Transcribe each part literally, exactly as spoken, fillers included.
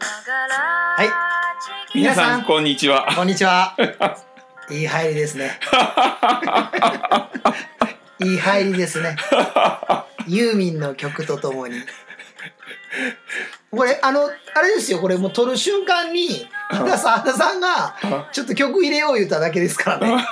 はい、 皆さんこんにちは。 こんにちは。いい入りですね。いい入りですね。ユーミンの曲とともに。これあのあれですよ。これもう撮る瞬間に原さんさんがちょっと曲入れよう言っただけですからね。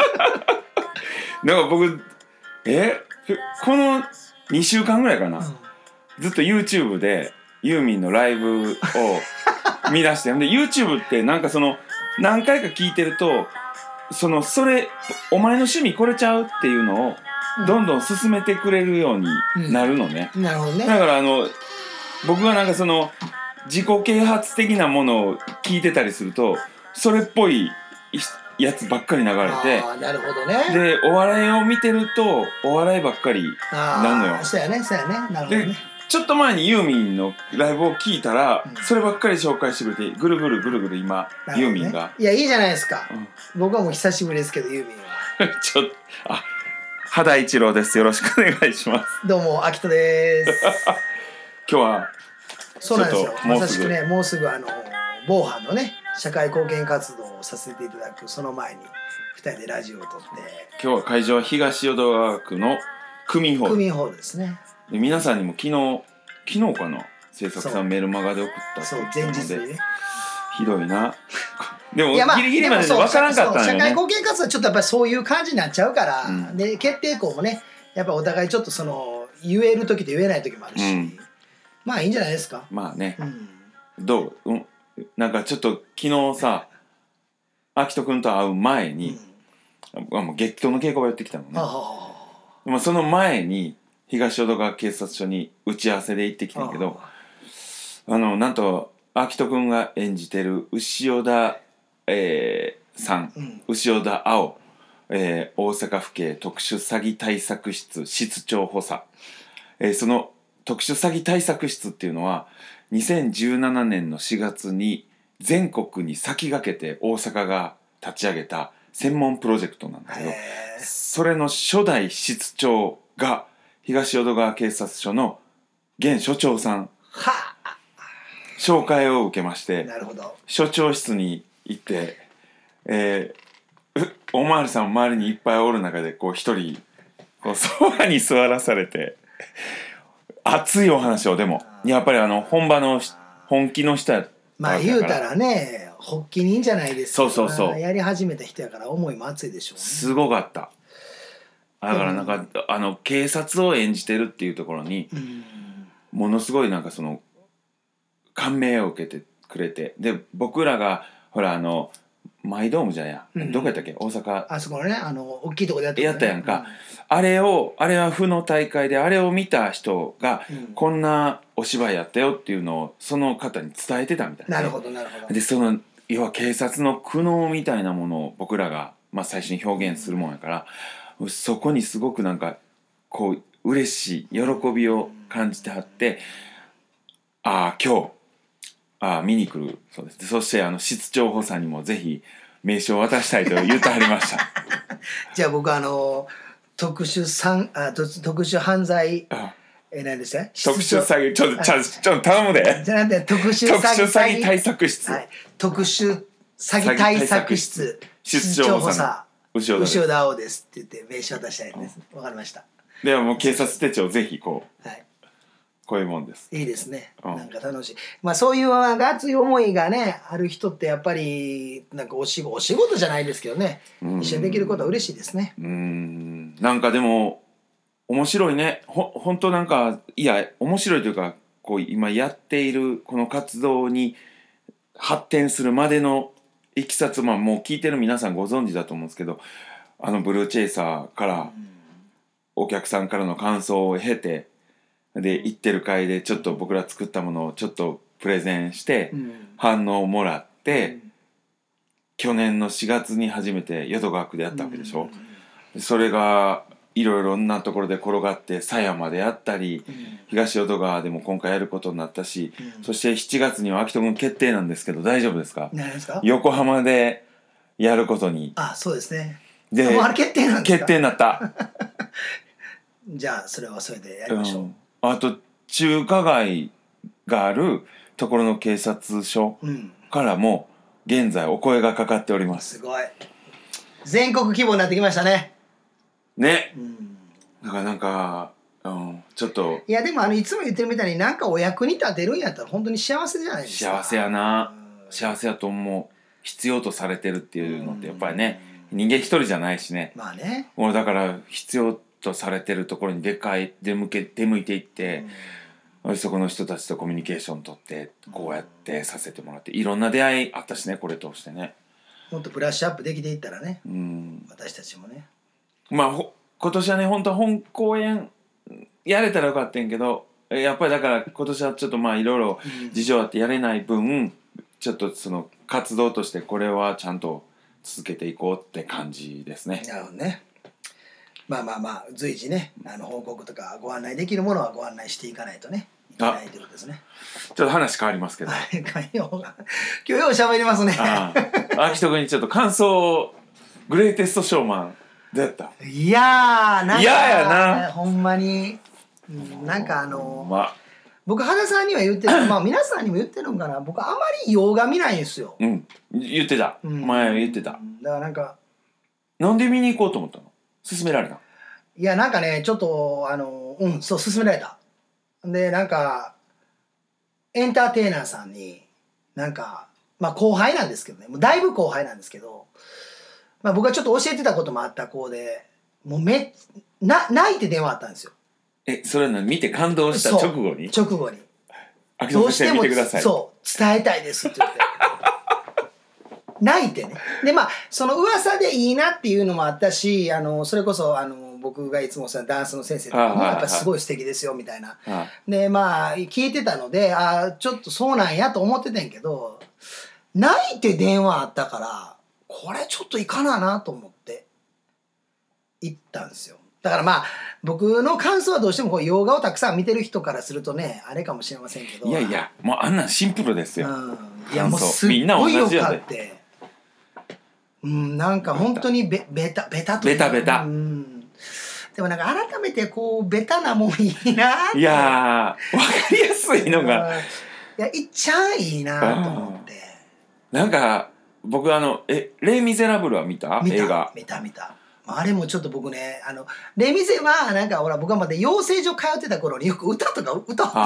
なんか僕えこのにしゅうかんぐらいかな、うん、ずっと YouTube でユーミンのライブを見出してんで YouTube ってなんかその何回か聞いてるとそのそれお前の趣味これちゃうっていうのをどんどん進めてくれるようになるのね、 うん、なるほどね。 だからあの僕がなんかその自己啓発的なものを聞いてたりするとそれっぽいやつばっかり流れて、 あ、なるほどね。 でお笑いを見てるとお笑いばっかりなのよ。 そうやね、そうやね。なるほどね。 でちょっと前にユーミンのライブを聞いたら、うん、そればっかり紹介してくれてぐるぐるぐるぐる今、ね、ユーミンがいやいいじゃないですか、うん、僕はもう久しぶりですけどユーミンはちょっとあ肌一郎です。よろしくお願いします。 どうも秋人です今日はそうなんですよ。まさしくねもうすぐあの防犯のね社会貢献活動をさせていただくその前にふたりでラジオを撮って今日は会場は東淀川区の区民ホール区民ホールですね。 で皆さんにも昨日昨日かな制作さんメルマガで送ったそう前日にねひどいなでも、 まあ、 ギリギリまで分からんかったんよね。 社会貢献活動はちょっとやっぱりそういう感じになっちゃうから、うん、で決定校もねやっぱお互いちょっとその言える時と言えない時もあるし、うん、まあいいんじゃないですか。 まあね、うん、どう、うん、なんかちょっと昨日さ秋人くんと会う前に、うん、もう激闘の稽古をやってきたのね。でもその前に東淀川警察署に打ち合わせで行ってきたんやけど、あのなんと秋人くんが演じてる牛尾田、えー、さん、うん、牛尾田青、えー、大阪府警特殊詐欺対策室室長補佐、えー、その特殊詐欺対策室っていうのはにせんじゅうななねんのしがつに全国に先駆けて大阪が立ち上げた専門プロジェクトなんだけど、それの初代室長が東淀川警察署の現署長さんは紹介を受けまして、 なるほど署長室に行って、えー、おまわりさん周りにいっぱいおる中でこう一人こうソファに座らされて熱いお話をでもやっぱりあの本場の本気の人やったまあ言うたらね発起人じゃないですか。 そうそうそうやり始めた人やから思いも熱いでしょうね。 すごかった。だからなんかあの警察を演じてるっていうところにものすごいなんかその感銘を受けてくれて、で僕らがほらあのマイドームじゃや、うん、どこやったっけ大阪あそこのねあの大きいとこでやった、ね、 やったやんか、うん、あれをあれは府の大会であれを見た人が、うん、こんなお芝居やったよっていうのをその方に伝えてたみたいな、 ね、なるほどなるほど。 でその要は警察の苦悩みたいなものを僕らが、まあ、最初に表現するもんやから、うん、そこにすごくなんかこう嬉しい喜びを感じてはって、うん、ああ今日あ見に来るそうです。そしてあの室長補佐にもぜひ名刺を渡したいと言ってはりましたじゃあ僕あの特殊産あ特殊犯罪あえ何でした特殊詐欺ちょっとちょちょっと頼むでじゃなくて特殊詐欺、 特殊詐欺対策室、はい、 特殊詐欺対策室室長補佐牛尾田青ですって言って名刺渡したいんです。わかりました。 ではもう警察手帳ぜひこう、はい、こういうもんです。 いいですね、うん、なんか楽しい。まあそういう熱い思いがねある人ってやっぱりなんかお仕事お仕事じゃないですけどね一緒にできることは嬉しいですね。 うーんなんかでも面白いねほ本当なんかいや面白いというかこう今やっているこの活動に発展するまでのいきさつ、まあもう聞いてる皆さんご存知だと思うんですけどあのブルーチェイサーからお客さんからの感想を経てで行ってる会でちょっと僕ら作ったものをちょっとプレゼンして反応をもらって、うん、去年のしがつに初めて淀川区でやったわけでしょ、うん、それがいろいろなところで転がって狭山でやったり、うん、東淀川でも今回やることになったし、うん、そしてしちがつには秋人君決定なんですけど大丈夫ですか？ 何ですか？ 横浜でやることに。 あ、そうですね。 でもうあれ決定なんですか？ 決定になったじゃあそれはそれでやりましょう、うん、 あと中華街があるところの警察署うんからも現在お声がかかっております。 すごい全国規模になってきましたね。 ね、 うんだからなんか、うん、ちょっといやでもあのいつも言ってるみたいになんかお役に立てるんやったら本当に幸せじゃないですか。 幸せやな、 うん幸せやと思う。必要とされてるっていうのってやっぱりね、人間一人じゃないしね。 まあね、 もうだから必要とされてるところに出かい出向け出向いていって、うん、そこの人たちとコミュニケーション取ってこうやってさせてもらっていろんな出会いあったしね、これ通してね。 もっとブラッシュアップできていったらね、 うん、 私たちもね。 まあ今年はね本当は本公演やれたらよかったんけど、やっぱりだから今年はちょっとまあいろいろ事情あってやれない分、ちょっとその活動としてこれはちゃんと続けていこうって感じですね。 なるほどね。まあまあまあ随時ね、あの報告とかご案内できるものはご案内していかないとねいけないということですね。 ちょっと話変わりますけど今日よう喋りますね。 ああ秋人君にちょっと感想、グレイテストショーマンどうやった？ いやーなんか嫌やなほんまに、うん、なんかあのーまあ僕羽田さんには言ってるまあ皆さんにも言ってるんかな、僕あまり洋画見ないんですよ。 うん言ってた、うん、前言ってた。だからなんかなんで見に行こうと思ったの？勧められた？ いやなんかねちょっとあのうんそう勧められた。でなんかエンターテイナーさんになんかまあ後輩なんですけどね、もうだいぶ後輩なんですけど、まあ、僕がちょっと教えてたこともあった子でもうめな泣いて電話あったんですよ。 えそれなの見て感動した直後に直後にどうしてもそう伝えたいですって言って泣いてね。でまあその噂でいいなっていうのもあったし、あのそれこそあの僕がいつもさダンスの先生とかもやっぱすごい素敵ですよみたいなでまあ聞いてたので、あちょっとそうなんやと思ってたんやけど、泣いて電話あったからこれちょっといかななと思って行ったんですよ。だからまあ僕の感想はどうしてもこう洋画をたくさん見てる人からするとねあれかもしれませんけど、 いやいやもうあんなんシンプルですよ、うん、 いやもうすっごいよかって、うん、なんか本当にベベタベタとベタベタ、 うん、でもなんか改めてこうベタなもんいいなって。 いやー分かりやすいのがいやいっちゃんいいなと思って。 なんか僕あのえレイ・ミゼラブルは見た？ 見た映画見た見た。あれもちょっと僕ね、あのレミゼはなんかほら僕はまだ養成所通ってた頃によく歌とか歌ってたから。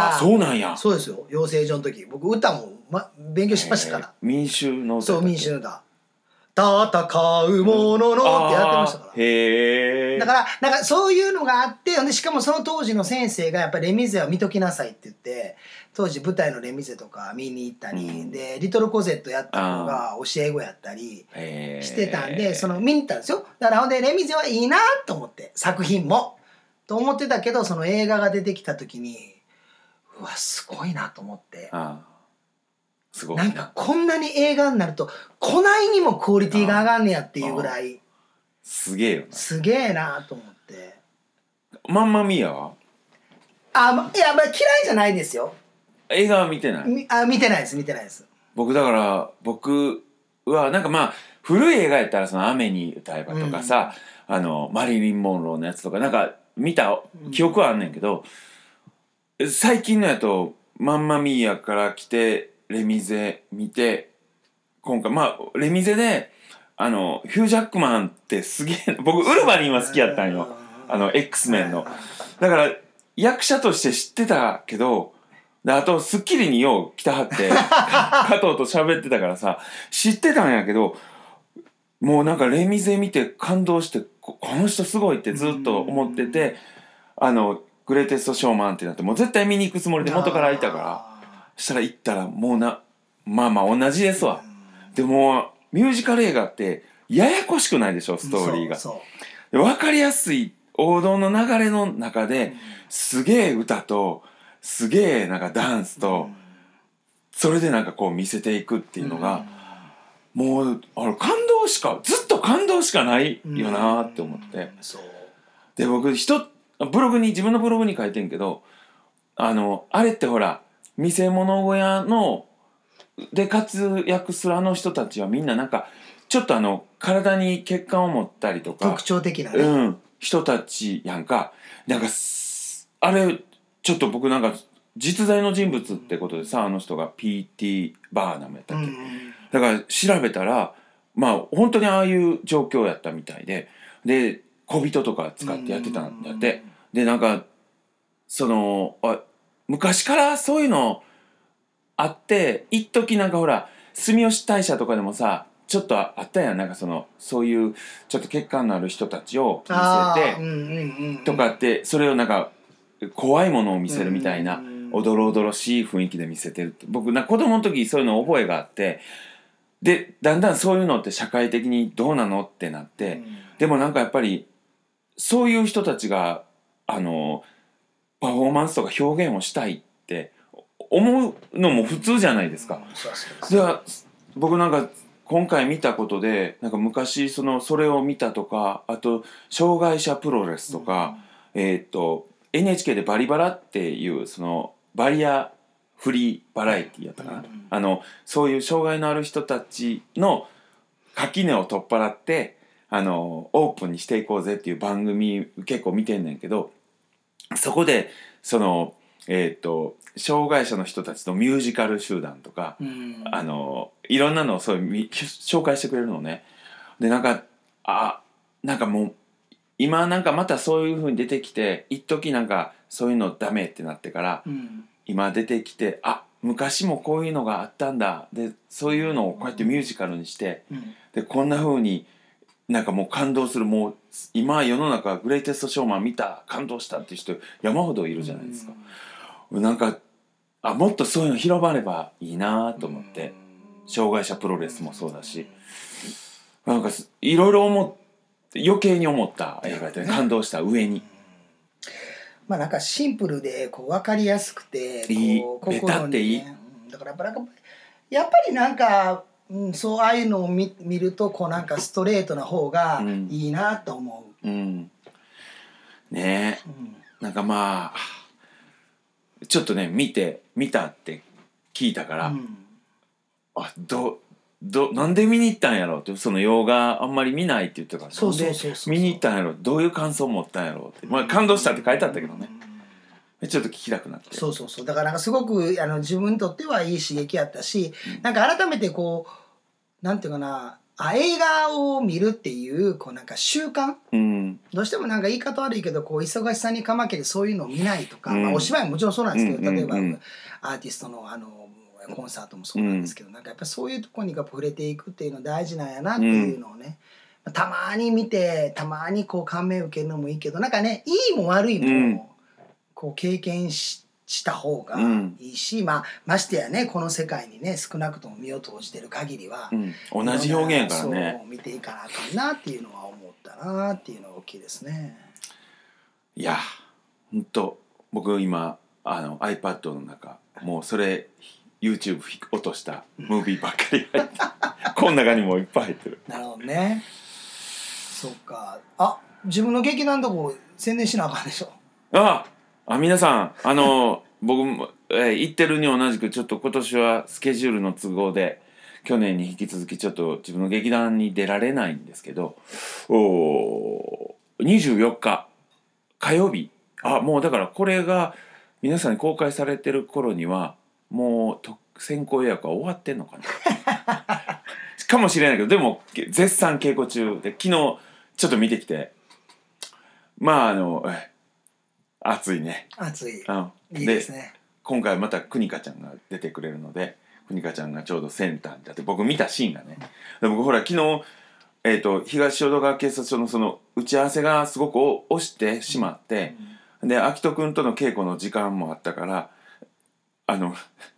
あそうなんや。 そうですよ、養成所の時僕歌も、ま、勉強しましたから。 民衆の歌。 そう民衆の歌。戦うもののってやってましたから。 へえ。だからなんかそういうのがあって、でしかもその当時の先生がやっぱりレミゼは見ときなさいって言って当時舞台のレミゼとか見に行ったり、うん、でリトルコゼットやった子が教え子やったりしてたんでその見に行ったんですよ。だからほんでレミゼはいいなと思って作品もと思ってたけど、その映画が出てきた時にうわすごいなと思って。ああすごいな。なんかこんなに映画になるとこないにもクオリティが上がんねやっていうぐらいすげえよな。 すげえなと思って。 マンマミーアはあ、ま、いや、まあ、嫌いじゃないですよ。 映画は見てない？ みあ見てないです見てないです。 僕だから僕はなんかまあ古い映画やったらその雨に歌えばとかさ、うん、あのマリリン・モンローのやつとかなんか見た記憶はあんねんけど、うん、最近のやとマンマミーアから来てレミゼ見て今回まあレミゼであのヒュージャックマンってすげえ僕ウルヴァリンは好きやったんよ、あの X メンの。だから役者として知ってたけど、であと『スッキリ』によう来たはって加藤と喋ってたからさ知ってたんやけど、もうなんかレミゼ見て感動して こ, この人すごいってずっと思ってて、あのグレイテストショーマンってなってもう絶対見に行くつもりで元からいたから、したら行ったらもうなまあまあ同じですわ。でもミュージカル映画ってややこしくないでしょストーリーが。そうそう分かりやすい王道の流れの中ですげえ歌とすげえなんかダンスとそれでなんかこう見せていくっていうのがもうあの感動しかずっと感動しかないよなって思って。で僕人ブログに自分のブログに書いてんけど、あのあれってほら見せ物小屋ので活躍するあの人たちはみんななんかちょっとあの体に血管を持ったりとか特徴的なね、 うん、人たちやんか。なんかあれちょっと僕なんか実在の人物ってことでさ、あの人が ピーティー バーナムやったっけ、 うん、 だから調べたらまあ本当にああいう状況やったみたいで、で小人とか使ってやってたんだって、でなんかそのあ昔からそういうのあって、一時なんかほら住吉大社とかでもさちょっとあったやん、なんかそのそういうちょっと血管のある人たちを見せてとかって、それをなんか怖いものを見せるみたいな、おどろおどろしい雰囲気で見せてるって、僕な子供の時そういうの覚えがあって、でだんだんそういうのって社会的にどうなのってなって、でもなんかやっぱりそういう人たちがあのパフォーマンスとか表現をしたいって思うのも普通じゃないですか。では僕なんか今回見たことで、なんか昔そのそれを見たとか、あと障害者プロレスとか、うん、えっと エヌエイチケー でバリバラっていうそのバリアフリーバラエティやったかな、うん、あのそういう障害のある人たちの垣根を取っ払ってあのオープンにしていこうぜっていう番組結構見てんねんけど、そこでそのえっと障害者の人たちのミュージカル集団とか、うん、あのいろんなのをそういう紹介してくれるのね。でなんかあなんかもう今なんかまたそういう風に出てきて、一時なんかそういうのダメってなってから、うん、今出てきて、あ昔もこういうのがあったんだ、でそういうのをこうやってミュージカルにして、うん、でこんな風になんかもう感動する、もう今世の中グレイテストショーマン見た感動したっていう人山ほどいるじゃないですか。うん、なんかあもっとそういうの広まればいいなと思って、障害者プロレスもそうだし、なんかいろいろ思って余計に思った映画で、ね、感動した上に、 まあなんかシンプルでこう分かりやすくていいこうベタっていい、 うん、だからやっぱなんかやっぱりなんか、うん、そうああいうのを 見, 見るとこうなんかストレートな方がいいなと思う、 うんうん、ねえ、うん、なんかまあちょっとね見て見たって聞いたから、うん、あどどなんで見に行ったんやろうって、その洋画あんまり見ないって言ってたから、 そうそうそうそう、 見に行ったんやろう、どういう感想を持ったんやろうって、まあ、感動したって書いてあったけどね、うん、ちょっと聞きたくなって、 そうそうそう、だからなんかすごくあの自分にとってはいい刺激やったし、うん、なんか改めてこうなんていうかなあ映画を見るっていうこうなんか習慣、うん、どうしてもなんか言い方悪いけどこう忙しさにかまけてそういうのを見ないとか、うん、まあ、お芝居ももちろんそうなんですけど、うん、例えば、うん、アーティストのあのコンサートもそうなんですけど、うん、なんかやっぱそういうところに触れていくっていうの大事なんやなっていうのをね、うん、たまに見てたまにこう感銘を受けるのもいいけど、なんかねいいも悪いも、うん、こう経験しした方がいいし、うん、まあ、ましてやねこの世界にね少なくとも身を投じてる限りは、 うん、同じ表現やからねそう見ていかなあかんなっていうのは思ったなっていうのが大きいですね。 いやほんと僕今あの iPad の中もうそれ YouTube 落としたムービーばっかり入ってこの中にもいっぱい入ってる。 なるほどね。そっか。あ自分の劇団のとこ宣伝しなあかんでしょ。 ああ皆さんあの僕も、えー、行ってるに同じくちょっと今年はスケジュールの都合で去年に引き続きちょっと自分の劇団に出られないんですけど、おにじゅうよっか火曜日、あもうだからこれが皆さんに公開されてる頃にはもう先行予約は終わってんのかなかもしれないけど、でも絶賛稽古中で昨日ちょっと見てきて、まああの暑いね、 暑い、 うん、 いいですね。 今回またくにかちゃんが出てくれるので、くにかちゃんがちょうどセンターに立って僕見たシーンがね、で僕ほら昨日、えー、と東淀川警察署のその打ち合わせがすごく押してしまって、うん、で秋人くんとの稽古の時間もあったからあの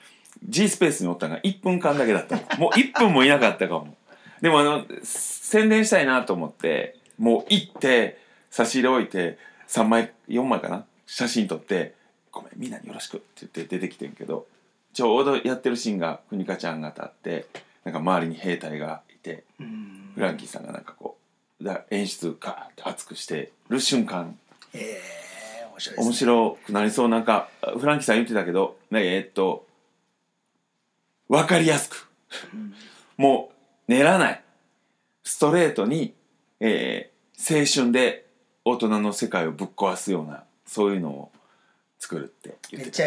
G スペースにおったのがいっぷんかんだけだったのもういっぷんもいなかったかも。でもあの宣伝したいなと思ってもう行って差し入れ置いてさんまいよんまいかな写真撮ってごめんみんなによろしくって言って出てきてんけど、ちょうどやってるシーンがくにかちゃんが立ってなんか周りに兵隊がいてフランキーさんがなんかこうだ演出ガーって熱くしてる瞬間、 えー、面白いですね。 面白くなりそう。なんかフランキーさん言ってたけど、ね、えー、っと分かりやすくもう練らないストレートに、えー、青春で大人の世界をぶっ壊すようなそういうのを作るって言ってた。 めっちゃいい。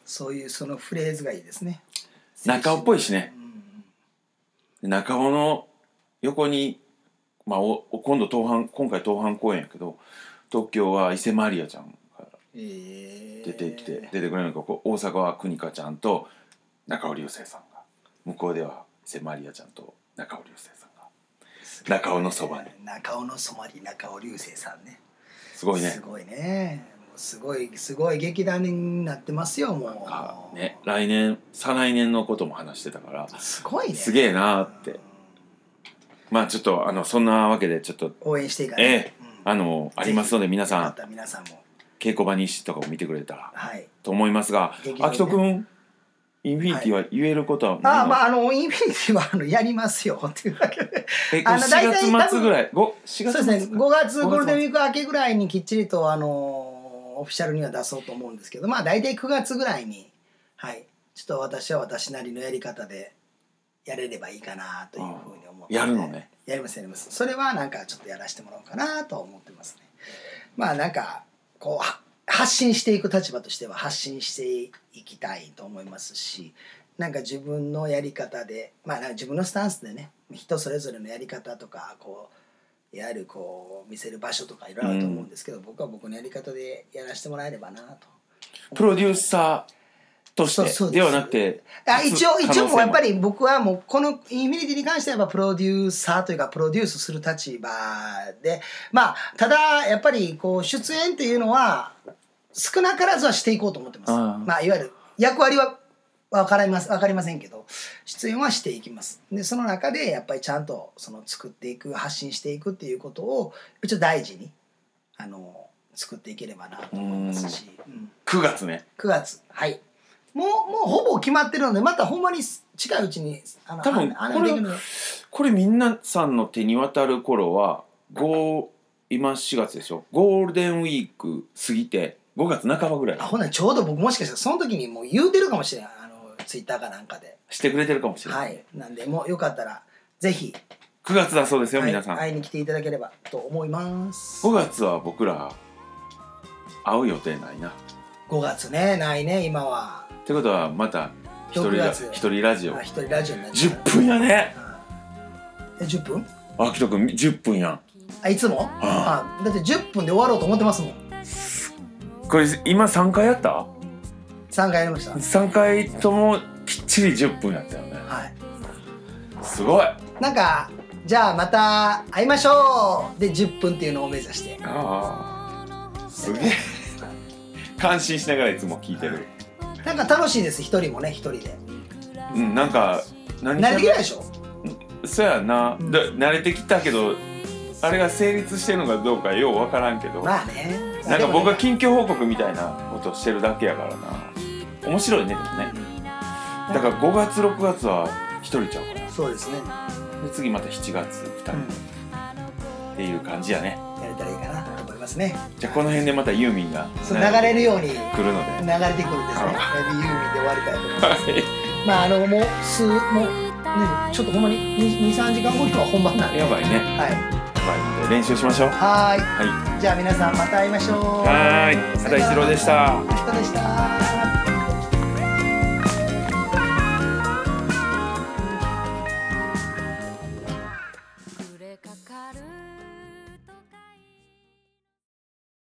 そういうそのフレーズがいいですね。 中尾っぽいしね、うん、中尾の横に、まあ、お今度当半今回当半公演やけど東京は伊勢マリアちゃんが出てきて、えー、出てくれるのか大阪は邦香ちゃんと中尾隆聖さんが向こうでは伊勢マリアちゃんと中尾隆聖さんが中尾のそばに中尾のそばに中尾隆聖さんねすごいねすごいねすごいすごい劇団になってますよもうね来年再来年のことも話してたからすごいねすげえなーってまあちょっとあのそんなわけでちょっと応援していかない、 ええ、うん、あのありますので皆さん皆さんも稽古場日誌とかを見てくれたら、 はい、 と思いますが、ね、秋人くんインフィニティは言えることは、はい、 ああまああのインフィニティはあのやりますよっていうだけでえあのしがつ末ぐらいしがつ末そうですねごがつゴールデンウィーク明けぐらいにきっちりとあのオフィシャルには出そうと思うんですけどまあ大体くがつぐらいにはいちょっと私は私なりのやり方でやれればいいかなというふうに思って、 やるのねやりますやりますそれはなんかちょっとやらせてもらおうかなと思ってますねまあなんかこう発信していく立場としては発信していきたいと思いますしなんか自分のやり方でまあなんか自分のスタンスでね人それぞれのやり方とかこうやるこう見せる場所とかいろいろあると思うんですけど、うん、僕は僕のやり方でやらせてもらえればなとプロデューサーとしてではなくてあ一応一応もうやっぱり僕はもうこのインフィニティに関してはプロデューサーというかプロデュースする立場でまあただやっぱりこう出演っていうのは少なからずはしていこうと思ってます。あまあいわゆる役割は分かります分かりませんけど出演はしていきます。でその中でやっぱりちゃんとその作っていく発信していくっていうことを一応大事にあの作っていければなと思いますし、うん、 くがつねくがつはいもうもうほぼ決まってるのでまたほんまに近いうちにあの多分これこれみんなさんの手に渡る頃はご今しがつでしょゴールデンウィーク過ぎてごがつなかばぐらいあほんならちょうど僕もしかしたらその時にもう言うてるかもしれないあのツイッターかなんかでしてくれてるかもしれない、 はい、なんでもうよかったらぜひくがつだそうですよ、はい、皆さん会いに来ていただければと思いますごがつは僕ら会う予定ないなごがつねないね今はってことはまた一人ラ一人ラジオ一人ラジオになっじゅっぷんやね、 うん、えじゅっぷんあきとくんじゅっぷんやんあいつも、ああだってじゅっぷんで終わろうと思ってますもんこれ今さんかいやったさんかいやりましたさんかいともきっちりじゅっぷんやったよねはいすごいなんかじゃあまた会いましょうでじゅっぷんっていうのを目指してああすげえ感心しながらいつも聞いてるなんか楽しいです一人もね一人でうんなんか何慣れてきないでしょそうやな、うん、慣れてきたけどあれが成立してるのかどうかよう分からんけどまあねなんか僕は近況報告みたいなことしてるだけやからな面白いねでもねだからごがつろくがつはひとりちゃうからそうですねで次またしちがつふたり、うん、っていう感じやねやれたらいいかなと思いますねじゃあこの辺でまたユーミンがそう流れるように来るので流れてくるんですねユーミンで終わりたいと思います、はい、まああのもう数もうねちょっとほんまににさんじかんごには本番なんでやばいねはいので練習しましょうはい、はい、じゃあ皆さんまた会いましょうはい片井一郎でした片井でした